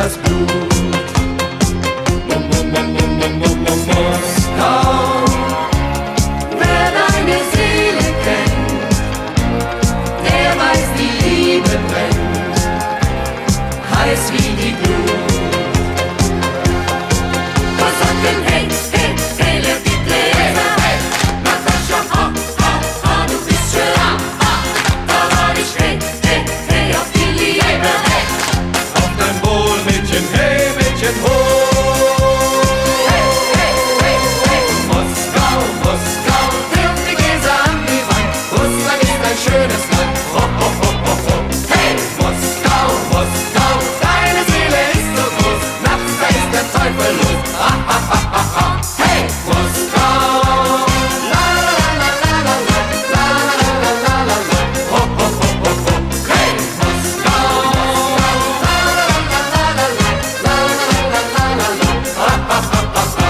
das Blut. Moskau, wer deine Seele kennt, der weiß, die Liebe brennt, heiß wie die Glut. Kosaken, hey, hey, hey, lebt die Gläser, hey, Natascha, du bist schön, da war ich, hey, hey, hey, auf die Liebe, hey, auf dein Wohl, Mädchen, hey, Mädchen, hoch. Schönes Land, ho, ho, ho, ho, ho. Hey, Moskau, Moskau, deine Seele ist so groß, nachts da ist der Teufel los, ha, ha, ha, ha, ha. Hey, Moskau, la, la, la, la, la, la, la, la, la, la, la, la, ho, ho, ho, ho, ho. Hey, Moskau, la, la, la, la, la, la, la, la, la, la, la, la, ha, ha, ha, ha, ha.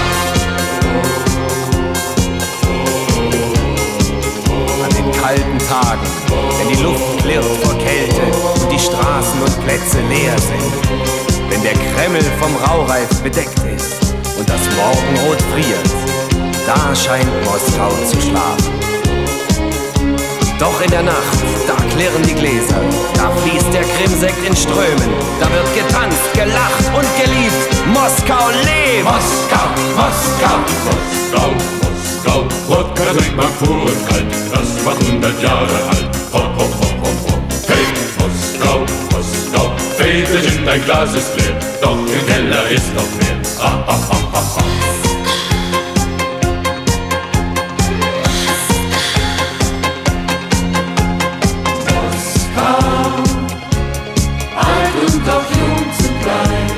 An den kalten Tagen, wenn die Luft klirrt vor Kälte und die Straßen und Plätze leer sind, wenn der Kreml vom Raureif bedeckt ist und das Morgenrot friert, da scheint Moskau zu schlafen. Doch in der Nacht, da klirren die Gläser, da fließt der Krimsekt in Strömen, da wird getanzt, gelacht und geliebt. Moskau lebt! Moskau, Moskau, Moskau, Moskau, Wodka trinkt man pur und kalt, das war 100 Jahre alt. Ho, ho, ho, ho, ho. Hey, Moskau, Moskau, Väterchen, dein Glas ist leer, doch im Keller ist noch mehr. Ha, ha, ha, ha, ha. Moskau, alt und doch jung zugleich,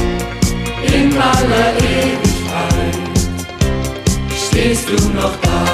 in aller Ewigkeit stehst du noch da.